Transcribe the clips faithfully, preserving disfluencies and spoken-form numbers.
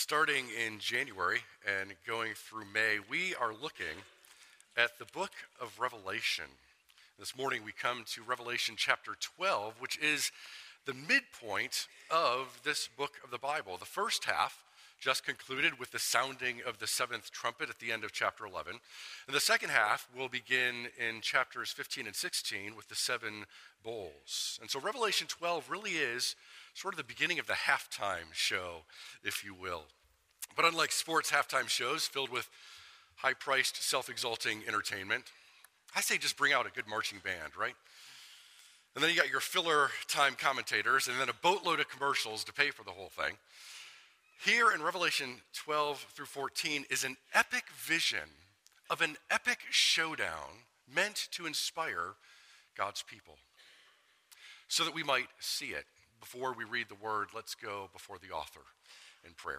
Starting in January and going through May, we are looking at the book of Revelation. This morning we come to Revelation chapter twelve, which is the midpoint of this book of the Bible. The first half just concluded with the sounding of the seventh trumpet at the end of chapter eleven. And the second half will begin in chapters fifteen and sixteen with the seven bowls. And so Revelation twelve really is sort of the beginning of the halftime show, if you will. But unlike sports halftime shows filled with high-priced, self-exalting entertainment, I say just bring out a good marching band, right? And then you got your filler time commentators and then a boatload of commercials to pay for the whole thing. Here in Revelation twelve through fourteen is an epic vision of an epic showdown meant to inspire God's people. So that we might see it, before we read the word, let's go before the author in prayer.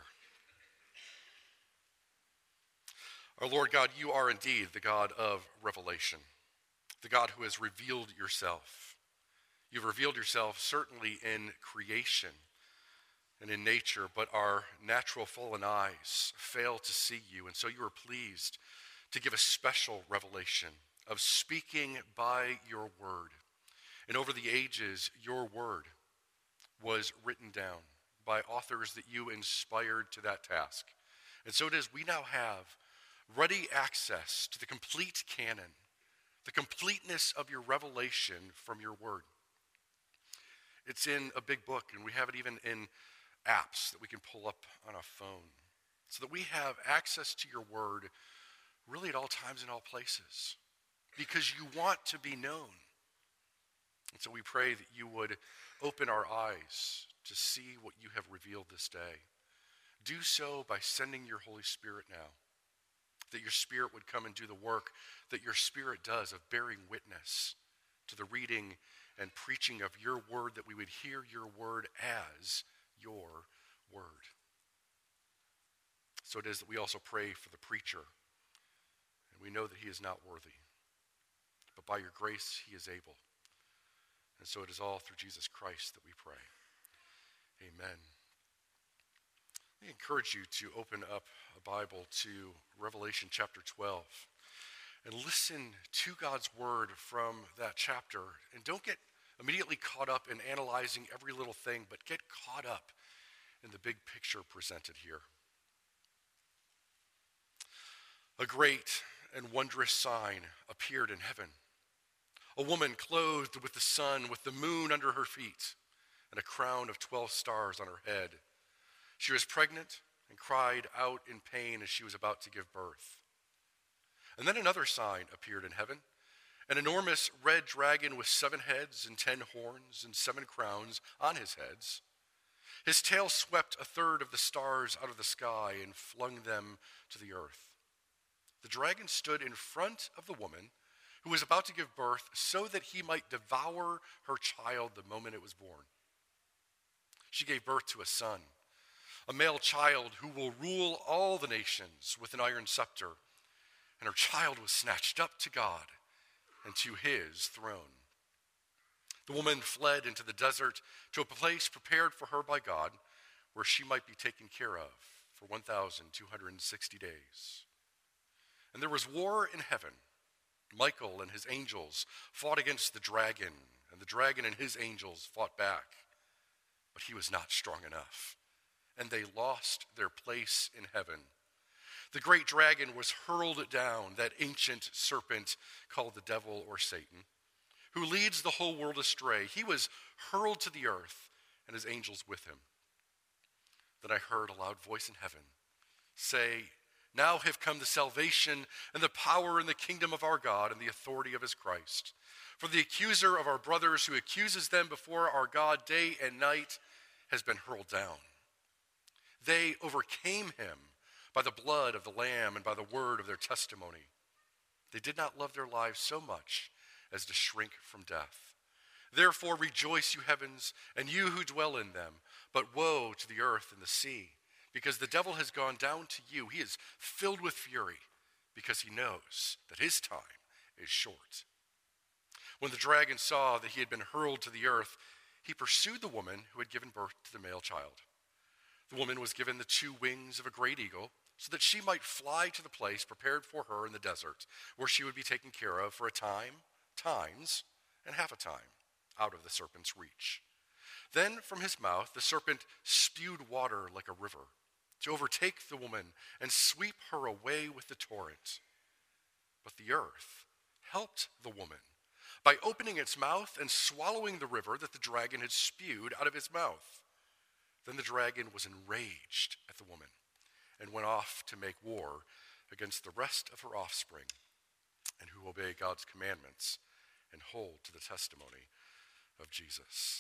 Our Lord God, you are indeed the God of revelation, the God who has revealed yourself. You've revealed yourself certainly in creation and in nature, but our natural fallen eyes fail to see you, and so you are pleased to give a special revelation of speaking by your word. And over the ages, your word was written down by authors that you inspired to that task. And so it is, we now have ready access to the complete canon, the completeness of your revelation from your word. It's in a big book, and we have it even in apps that we can pull up on a phone, so that we have access to your word really at all times and all places, because you want to be known. And so we pray that you would open our eyes to see what you have revealed this day. Do so by sending your Holy Spirit now, that your Spirit would come and do the work that your Spirit does of bearing witness to the reading and preaching of your word, that we would hear your word as your word. So it is that we also pray for the preacher, and we know that he is not worthy, but by your grace he is able. And so it is all through Jesus Christ that we pray. Amen. I encourage you to open up a Bible to Revelation chapter twelve and listen to God's word from that chapter. And don't get immediately caught up in analyzing every little thing, but get caught up in the big picture presented here. A great and wondrous sign appeared in heaven. A woman clothed with the sun, with the moon under her feet, and a crown of twelve stars on her head. She was pregnant and cried out in pain as she was about to give birth. And then another sign appeared in heaven, an enormous red dragon with seven heads and ten horns and seven crowns on his heads. His tail swept a third of the stars out of the sky and flung them to the earth. The dragon stood in front of the woman who was about to give birth, so that he might devour her child the moment it was born. She gave birth to a son, a male child who will rule all the nations with an iron scepter, and her child was snatched up to God and to his throne. The woman fled into the desert to a place prepared for her by God, where she might be taken care of for one thousand two hundred sixty days. And there was war in heaven. Michael and his angels fought against the dragon, and the dragon and his angels fought back. But he was not strong enough, and they lost their place in heaven. The great dragon was hurled down, that ancient serpent called the devil or Satan, who leads the whole world astray. He was hurled to the earth, and his angels with him. Then I heard a loud voice in heaven say, "Now have come the salvation and the power and the kingdom of our God and the authority of his Christ. For the accuser of our brothers, who accuses them before our God day and night, has been hurled down. They overcame him by the blood of the Lamb and by the word of their testimony. They did not love their lives so much as to shrink from death. Therefore rejoice, you heavens, and you who dwell in them. But woe to the earth and the sea, because the devil has gone down to you. He is filled with fury, because he knows that his time is short." When the dragon saw that he had been hurled to the earth, he pursued the woman who had given birth to the male child. The woman was given the two wings of a great eagle so that she might fly to the place prepared for her in the desert, where she would be taken care of for a time, times, and half a time, out of the serpent's reach. Then from his mouth the serpent spewed water like a river, to overtake the woman and sweep her away with the torrent. But the earth helped the woman by opening its mouth and swallowing the river that the dragon had spewed out of its mouth. Then the dragon was enraged at the woman and went off to make war against the rest of her offspring, and who obey God's commandments and hold to the testimony of Jesus.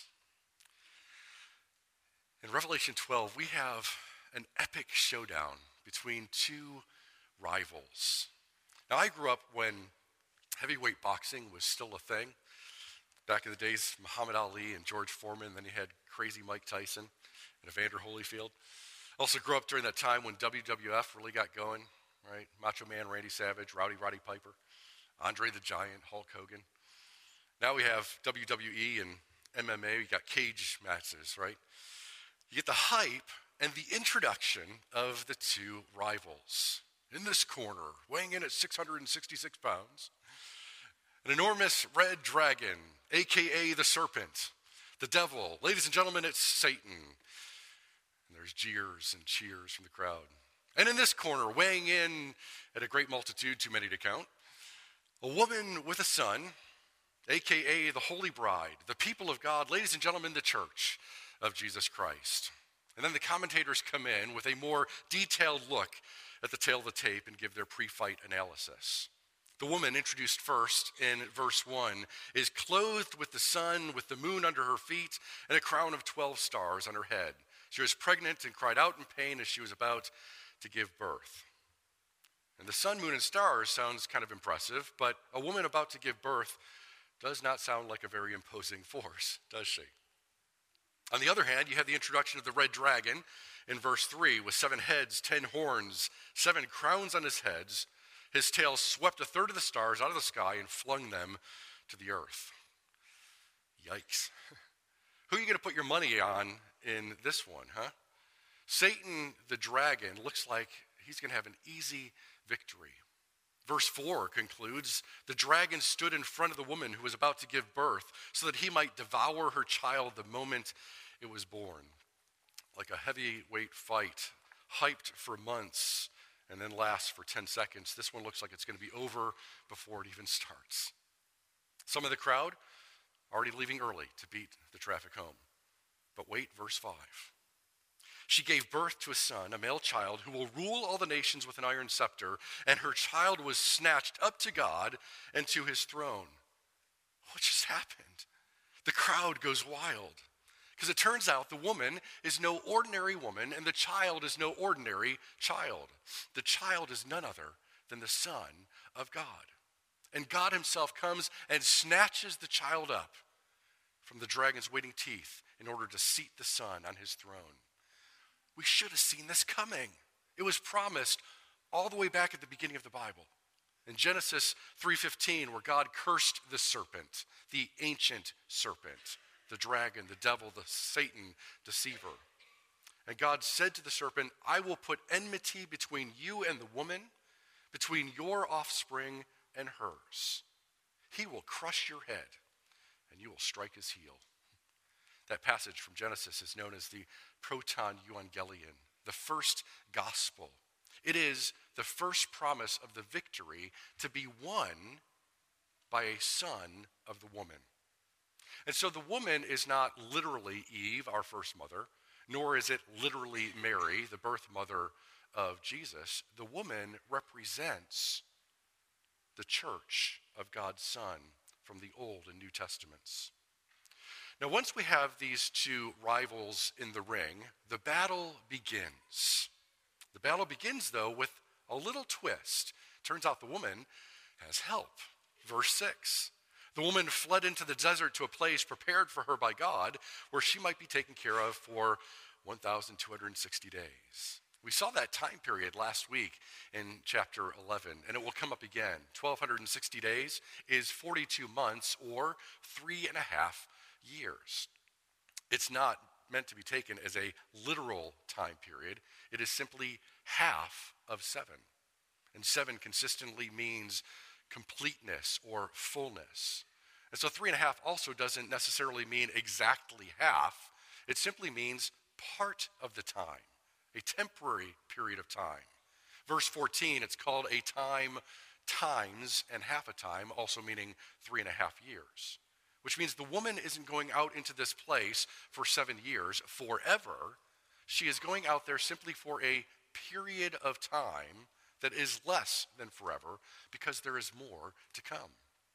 In Revelation twelve, we have an epic showdown between two rivals. Now, I grew up when heavyweight boxing was still a thing. Back in the days, Muhammad Ali and George Foreman, then you had crazy Mike Tyson and Evander Holyfield. Also grew up during that time when W W F really got going, right? Macho Man Randy Savage, Rowdy Roddy Piper, Andre the Giant, Hulk Hogan. Now we have W W E and M M A. We got cage matches, right? You get the hype and the introduction of the two rivals. In this corner, weighing in at six hundred sixty-six pounds, an enormous red dragon, a k a the serpent, the devil. Ladies and gentlemen, it's Satan. And there's jeers and cheers from the crowd. And in this corner, weighing in at a great multitude, too many to count, a woman with a son, a k a the Holy Bride, the people of God, ladies and gentlemen, the church of Jesus Christ. And then the commentators come in with a more detailed look at the tail of the tape and give their pre-fight analysis. The woman introduced first in verse one is clothed with the sun, with the moon under her feet, and a crown of twelve stars on her head. She was pregnant and cried out in pain as she was about to give birth. And the sun, moon, and stars sounds kind of impressive, but a woman about to give birth does not sound like a very imposing force, does she? On the other hand, you have the introduction of the red dragon in verse three with seven heads, ten horns, seven crowns on his heads. His tail swept a third of the stars out of the sky and flung them to the earth. Yikes. Who are you going to put your money on in this one, huh? Satan, the dragon, looks like he's going to have an easy victory. Verse four concludes, the dragon stood in front of the woman who was about to give birth so that he might devour her child the moment it was born. Like a heavyweight fight, hyped for months and then lasts for ten seconds. This one looks like it's going to be over before it even starts. Some of the crowd already leaving early to beat the traffic home. But wait, verse five. She gave birth to a son, a male child, who will rule all the nations with an iron scepter, and her child was snatched up to God and to his throne. What just happened? The crowd goes wild, because it turns out the woman is no ordinary woman, and the child is no ordinary child. The child is none other than the Son of God. And God himself comes and snatches the child up from the dragon's waiting teeth in order to seat the Son on his throne. We should have seen this coming. It was promised all the way back at the beginning of the Bible. In Genesis three fifteen, where God cursed the serpent, the ancient serpent, the dragon, the devil, the Satan deceiver. And God said to the serpent, I will put enmity between you and the woman, between your offspring and hers. He will crush your head, and you will strike his heel. That passage from Genesis is known as the Proton Evangelion, the first gospel. It is the first promise of the victory to be won by a son of the woman. And so the woman is not literally Eve, our first mother, nor is it literally Mary, the birth mother of Jesus. The woman represents the church of God's Son from the Old and New Testaments. Now, once we have these two rivals in the ring, the battle begins. The battle begins, though, with a little twist. Turns out the woman has help. Verse six, the woman fled into the desert to a place prepared for her by God, where she might be taken care of for one thousand two hundred sixty days. We saw that time period last week in chapter eleven, and it will come up again. one thousand two hundred sixty days is forty-two months, or three and a half years. It's not meant to be taken as a literal time period. It is simply half of seven. And seven consistently means completeness or fullness. And so three and a half also doesn't necessarily mean exactly half. It simply means part of the time, a temporary period of time. Verse fourteen, it's called a time times and half a time, also meaning three and a half years, which means the woman isn't going out into this place for seven years forever. She is going out there simply for a period of time that is less than forever, because there is more to come.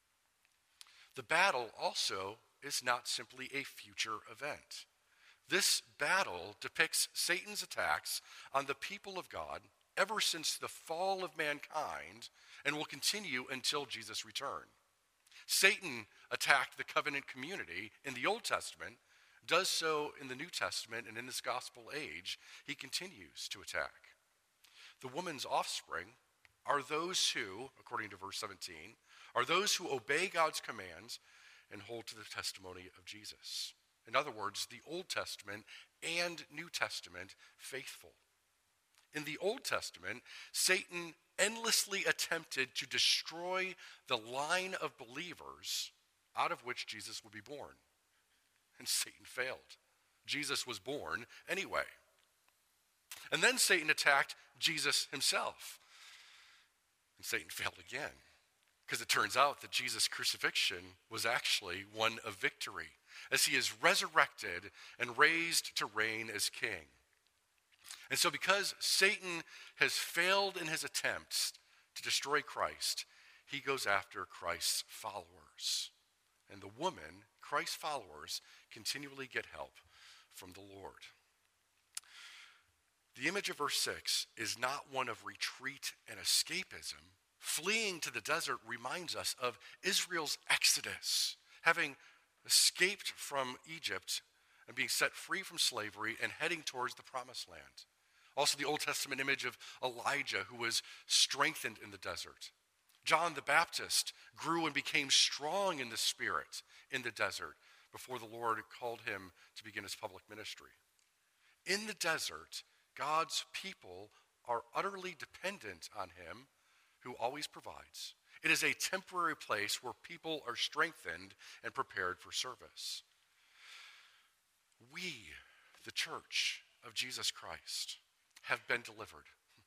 The battle also is not simply a future event. This battle depicts Satan's attacks on the people of God ever since the fall of mankind, and will continue until Jesus' return. Satan attacked the covenant community in the Old Testament, does so in the New Testament, and in this gospel age, he continues to attack. The woman's offspring are those who, according to verse seventeen, are those who obey God's commands and hold to the testimony of Jesus. In other words, the Old Testament and New Testament faithful. In the Old Testament, Satan endlessly attempted to destroy the line of believers out of which Jesus would be born. And Satan failed. Jesus was born anyway. And then Satan attacked Jesus himself. And Satan failed again, because it turns out that Jesus' crucifixion was actually one of victory, as he is resurrected and raised to reign as king. And so because Satan has failed in his attempts to destroy Christ, he goes after Christ's followers. And the woman, Christ's followers, continually get help from the Lord. The image of verse six is not one of retreat and escapism. Fleeing to the desert reminds us of Israel's exodus, having escaped from Egypt and being set free from slavery and heading towards the promised land. Also, the Old Testament image of Elijah, who was strengthened in the desert. John the Baptist grew and became strong in the Spirit in the desert before the Lord called him to begin his public ministry. In the desert, God's people are utterly dependent on him, who always provides. It is a temporary place where people are strengthened and prepared for service. We, the church of Jesus Christ, have been delivered.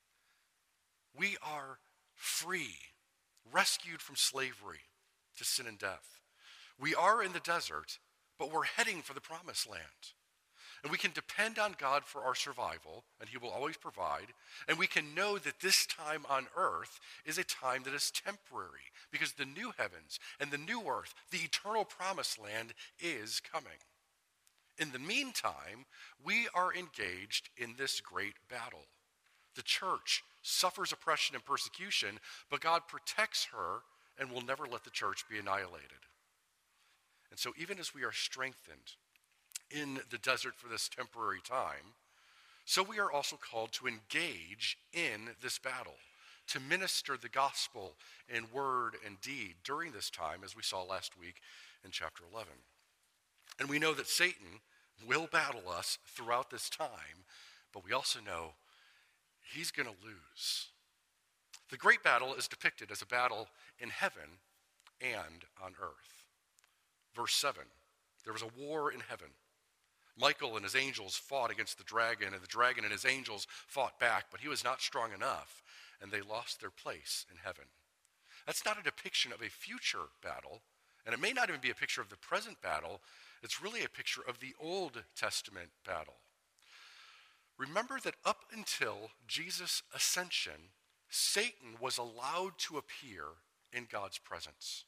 We are free, rescued from slavery to sin and death. We are in the desert, but we're heading for the promised land. And we can depend on God for our survival, and he will always provide. And we can know that this time on earth is a time that is temporary, because the new heavens and the new earth, the eternal promised land, is coming. In the meantime, we are engaged in this great battle. The church suffers oppression and persecution, but God protects her and will never let the church be annihilated. And so even as we are strengthened in the desert for this temporary time, so we are also called to engage in this battle, to minister the gospel in word and deed during this time, as we saw last week in chapter eleven. And we know that Satan will battle us throughout this time, but we also know he's going to lose. The great battle is depicted as a battle in heaven and on earth. Verse seven, there was a war in heaven. Michael and his angels fought against the dragon, and the dragon and his angels fought back, but he was not strong enough, and they lost their place in heaven. That's not a depiction of a future battle, and it may not even be a picture of the present battle. It's really a picture of the Old Testament battle. Remember that up until Jesus' ascension, Satan was allowed to appear in God's presence.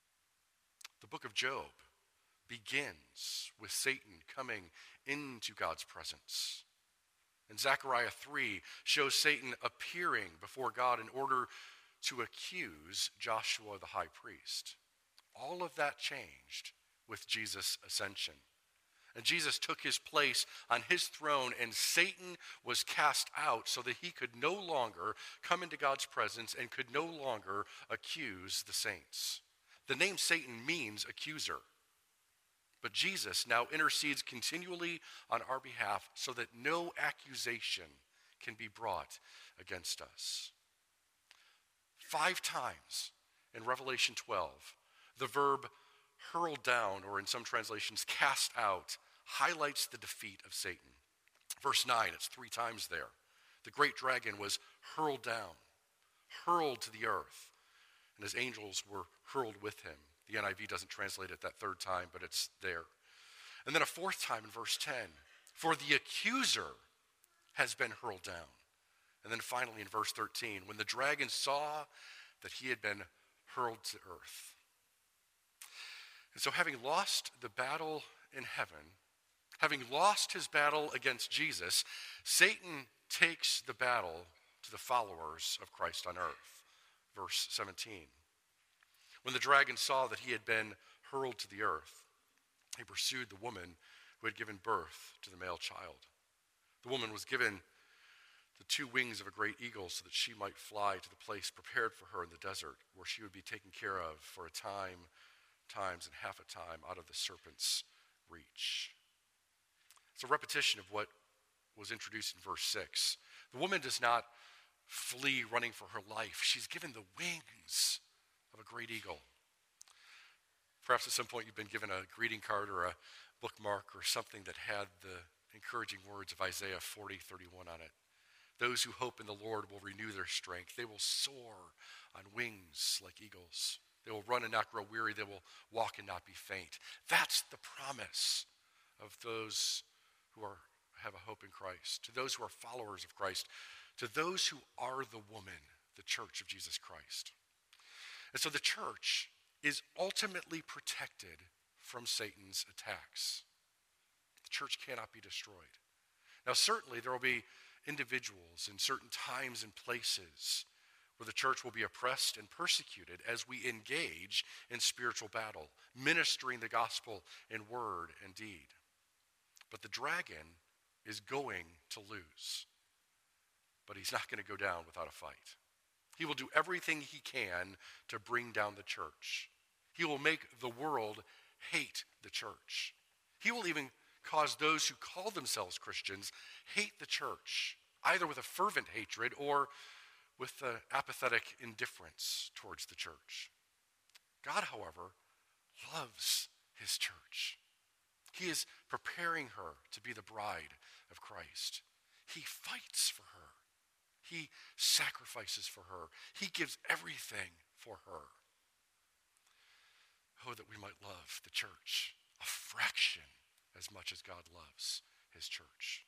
The book of Job begins with Satan coming into God's presence. And Zechariah three shows Satan appearing before God in order to accuse Joshua the high priest. All of that changed with Jesus' ascension. And Jesus took his place on his throne, and Satan was cast out so that he could no longer come into God's presence and could no longer accuse the saints. The name Satan means accuser. But Jesus now intercedes continually on our behalf so that no accusation can be brought against us. Five times in Revelation twelve, the verb hurl down, or in some translations, cast out, highlights the defeat of Satan. Verse nine, it's three times there. The great dragon was hurled down, hurled to the earth, and his angels were hurled with him. The N I V doesn't translate it that third time, but it's there. And then a fourth time in verse ten, for the accuser has been hurled down. And then finally in verse thirteen, when the dragon saw that he had been hurled to earth. And so having lost the battle in heaven, having lost his battle against Jesus, Satan takes the battle to the followers of Christ on earth. Verse seventeen. When the dragon saw that he had been hurled to the earth, he pursued the woman who had given birth to the male child. The woman was given the two wings of a great eagle so that she might fly to the place prepared for her in the desert, where she would be taken care of for a time, times, and half a time out of the serpent's reach. It's a repetition of what was introduced in verse six. The woman does not flee running for her life. She's given the wings of a great eagle. Perhaps at some point you've been given a greeting card or a bookmark or something that had the encouraging words of Isaiah forty thirty-one on it. Those who hope in the Lord will renew their strength. They will soar on wings like eagles. They will run and not grow weary. They will walk and not be faint. That's the promise of those who are have a hope in Christ, to those who are followers of Christ, to those who are the woman, the church of Jesus Christ. And so the church is ultimately protected from Satan's attacks. The church cannot be destroyed. Now, certainly there will be individuals in certain times and places where the church will be oppressed and persecuted as we engage in spiritual battle, ministering the gospel in word and deed. But the dragon is going to lose. But he's not going to go down without a fight. He will do everything he can to bring down the church. He will make the world hate the church. He will even cause those who call themselves Christians hate the church, either with a fervent hatred or with an apathetic indifference towards the church. God, however, loves his church. He is preparing her to be the bride of Christ. He fights for her. He sacrifices for her. He gives everything for her. Oh, that we might love the church a fraction as much as God loves his church.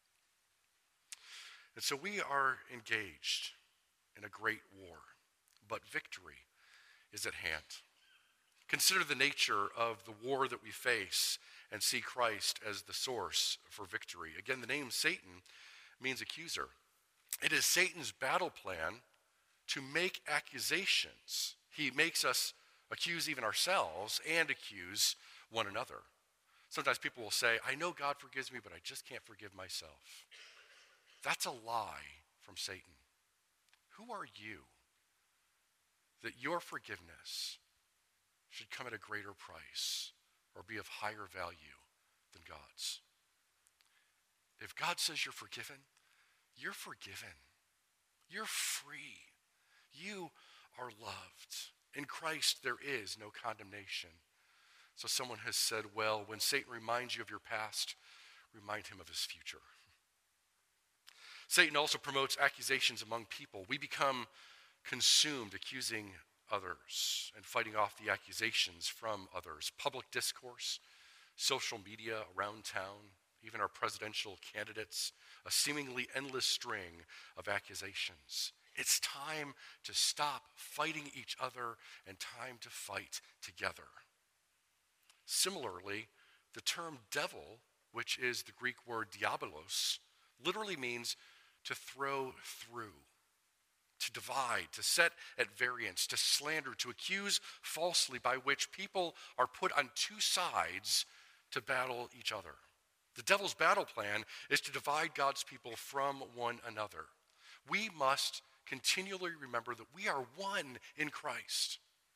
And so we are engaged in a great war, but victory is at hand. Consider the nature of the war that we face and see Christ as the source for victory. Again, the name Satan means accuser. It is Satan's battle plan to make accusations. He makes us accuse even ourselves and accuse one another. Sometimes people will say, I know God forgives me, but I just can't forgive myself. That's a lie from Satan. Who are you that your forgiveness should come at a greater price or be of higher value than God's? If God says you're forgiven, you're forgiven. You're free. You are loved. In Christ, there is no condemnation. So someone has said, well, when Satan reminds you of your past, remind him of his future. Satan also promotes accusations among people. We become consumed accusing others and fighting off the accusations from others. Public discourse, social media around town, even our presidential candidates, a seemingly endless string of accusations. It's time to stop fighting each other and time to fight together. Similarly, the term devil, which is the Greek word diabolos, literally means to throw through, to divide, to set at variance, to slander, to accuse falsely, by which people are put on two sides to battle each other. The devil's battle plan is to divide God's people from one another. We must continually remember that we are one in Christ.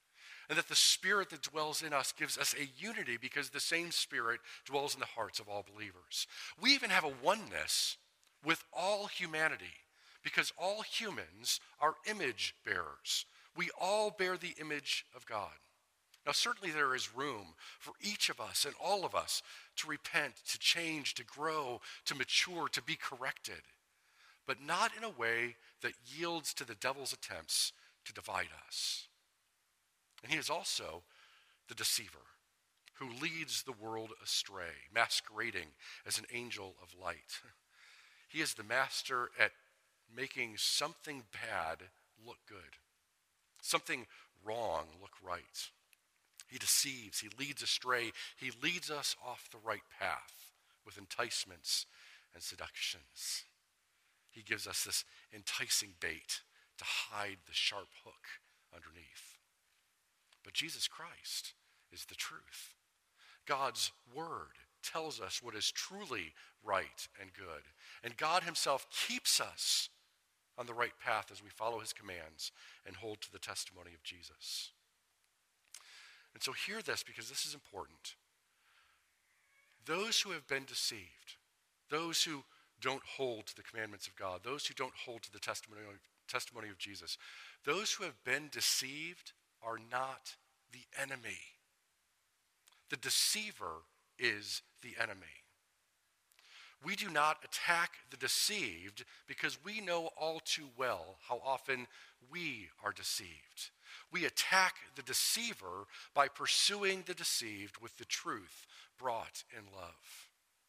And that the Spirit that dwells in us gives us a unity because the same Spirit dwells in the hearts of all believers. We even have a oneness with all humanity because all humans are image bearers. We all bear the image of God. Now, certainly there is room for each of us and all of us to repent, to change, to grow, to mature, to be corrected, but not in a way that yields to the devil's attempts to divide us. And he is also the deceiver who leads the world astray, masquerading as an angel of light. He is the master at making something bad look good, something wrong look right. He deceives, he leads astray, he leads us off the right path with enticements and seductions. He gives us this enticing bait to hide the sharp hook underneath. But Jesus Christ is the truth. God's word tells us what is truly right and good. And God himself keeps us on the right path as we follow his commands and hold to the testimony of Jesus. And so hear this because this is important. Those who have been deceived, those who don't hold to the commandments of God, those who don't hold to the testimony, testimony of Jesus, those who have been deceived are not the enemy. The deceiver is the enemy. We do not attack the deceived because we know all too well how often we are deceived. We attack the deceiver by pursuing the deceived with the truth brought in love.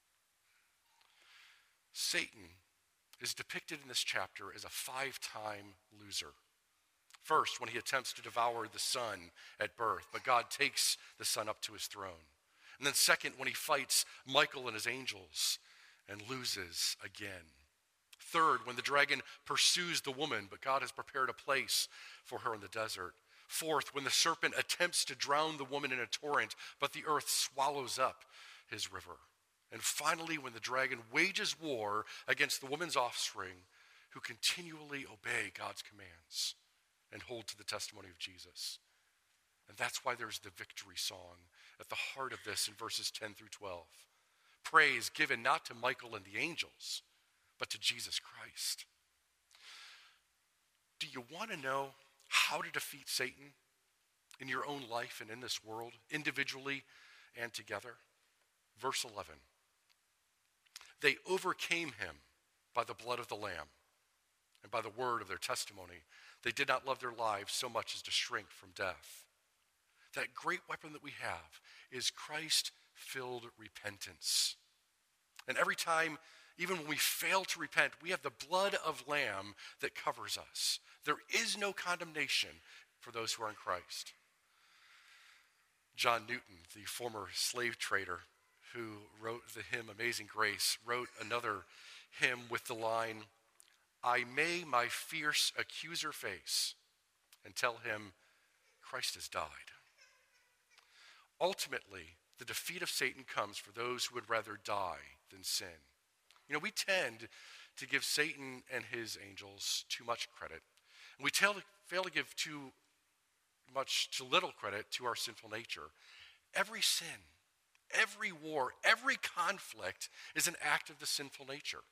Satan is depicted in this chapter as a five-time loser. First, when he attempts to devour the son at birth, but God takes the son up to his throne. And then second, when he fights Michael and his angels and loses again. Third, when the dragon pursues the woman, but God has prepared a place for her in the desert. Fourth, when the serpent attempts to drown the woman in a torrent, but the earth swallows up his river. And finally, when the dragon wages war against the woman's offspring who continually obey God's commands and hold to the testimony of Jesus. And that's why there's the victory song at the heart of this in verses ten through twelve. Praise given not to Michael and the angels, but to Jesus Christ. Do you want to know how to defeat Satan in your own life and in this world, individually and together? Verse eleven. They overcame him by the blood of the Lamb and by the word of their testimony. They did not love their lives so much as to shrink from death. That great weapon that we have is Christ-filled repentance. And every time, even when we fail to repent, we have the blood of Lamb that covers us. There is no condemnation for those who are in Christ. John Newton, the former slave trader who wrote the hymn Amazing Grace, wrote another hymn with the line, I may my fierce accuser face and tell him Christ has died. Ultimately, the defeat of Satan comes for those who would rather die than sin. You know, we tend to give Satan and his angels too much credit. And we tell, fail to give too much, too little credit to our sinful nature. Every sin, every war, every conflict is an act of the sinful nature.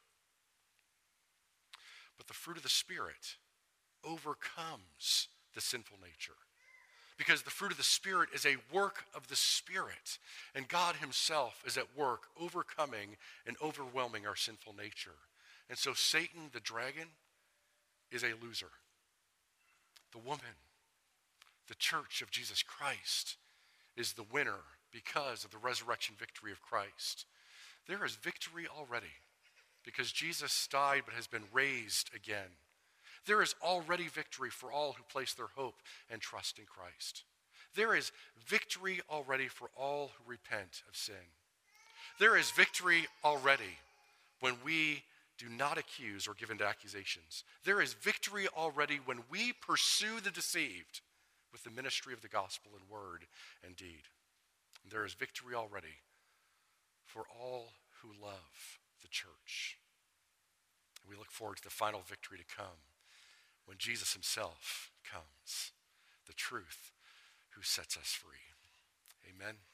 But the fruit of the Spirit overcomes the sinful nature. Because the fruit of the Spirit is a work of the Spirit. And God himself is at work overcoming and overwhelming our sinful nature. And so Satan, the dragon, is a loser. The woman, the church of Jesus Christ, is the winner because of the resurrection victory of Christ. There is victory already because Jesus died but has been raised again. There is already victory for all who place their hope and trust in Christ. There is victory already for all who repent of sin. There is victory already when we do not accuse or give in to accusations. There is victory already when we pursue the deceived with the ministry of the gospel in word and deed. And there is victory already for all who love the church. And we look forward to the final victory to come when Jesus himself comes, the truth, who sets us free. Amen.